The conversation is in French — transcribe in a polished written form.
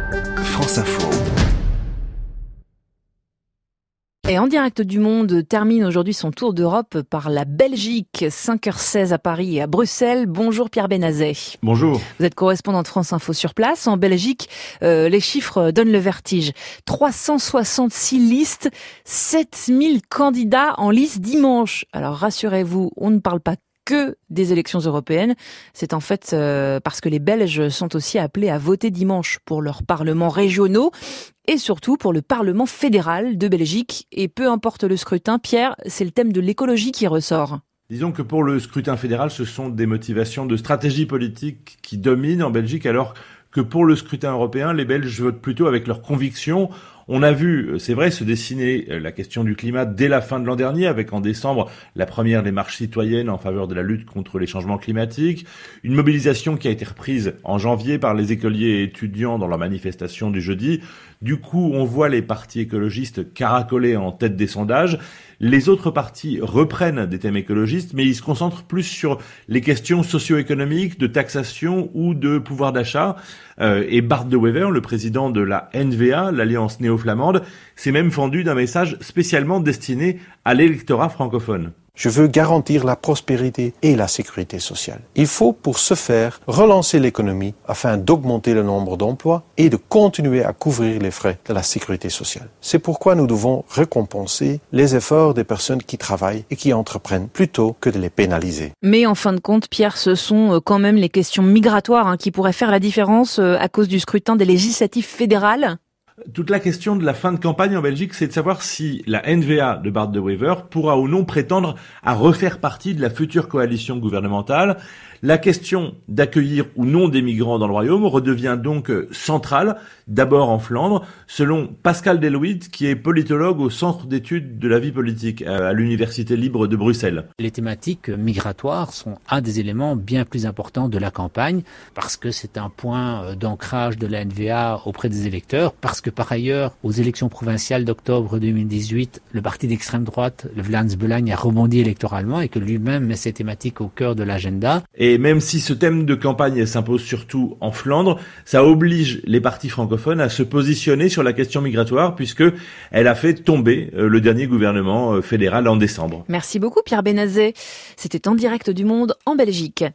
France Info. Et En direct du Monde termine aujourd'hui son tour d'Europe par la Belgique, 5h16 à Paris et à Bruxelles. Bonjour Pierre Benazet. Bonjour. Vous êtes correspondant de France Info sur place. En Belgique, les chiffres donnent le vertige. 366 listes, 7000 candidats en lice dimanche. Alors rassurez-vous, on ne parle pas que des élections européennes. C'est en fait parce que les Belges sont aussi appelés à voter dimanche pour leurs parlements régionaux et surtout pour le Parlement fédéral de Belgique. Et peu importe le scrutin, Pierre, c'est le thème de l'écologie qui ressort. Disons que pour le scrutin fédéral, ce sont des motivations de stratégie politique qui dominent en Belgique, alors que pour le scrutin européen, les Belges votent plutôt avec leurs convictions. On a vu, c'est vrai, se dessiner la question du climat dès la fin de l'an dernier, avec en décembre la première des marches citoyennes en faveur de la lutte contre les changements climatiques, une mobilisation qui a été reprise en janvier par les écoliers et étudiants dans leur manifestation du jeudi. Du coup, on voit les partis écologistes caracoler en tête des sondages. Les autres partis reprennent des thèmes écologistes, mais ils se concentrent plus sur les questions socio-économiques, de taxation ou de pouvoir d'achat. Et Bart De Wever, le président de la N-VA, l'Alliance néo-flamande, s'est même fendu d'un message spécialement destiné à l'électorat francophone. Je veux garantir la prospérité et la sécurité sociale. Il faut pour ce faire relancer l'économie afin d'augmenter le nombre d'emplois et de continuer à couvrir les frais de la sécurité sociale. C'est pourquoi nous devons récompenser les efforts des personnes qui travaillent et qui entreprennent plutôt que de les pénaliser. Mais en fin de compte, Pierre, ce sont quand même les questions migratoires qui pourraient faire la différence à cause du scrutin des législatives fédérales. Toute la question de la fin de campagne en Belgique, c'est de savoir si la N-VA de Bart De Wever pourra ou non prétendre à refaire partie de la future coalition gouvernementale. La question d'accueillir ou non des migrants dans le royaume redevient donc centrale, d'abord en Flandre, selon Pascal Delwitt, qui est politologue au Centre d'études de la vie politique à l'Université libre de Bruxelles. Les thématiques migratoires sont un des éléments bien plus importants de la campagne, parce que c'est un point d'ancrage de la N-VA auprès des électeurs, parce que par ailleurs, aux élections provinciales d'octobre 2018, le parti d'extrême droite, le Vlaams Belang, a rebondi électoralement et que lui-même met ces thématiques au cœur de l'agenda. Et même si ce thème de campagne s'impose surtout en Flandre, ça oblige les partis francophones à se positionner sur la question migratoire puisque elle a fait tomber le dernier gouvernement fédéral en décembre. Merci beaucoup Pierre Benazet. C'était En direct du Monde en Belgique.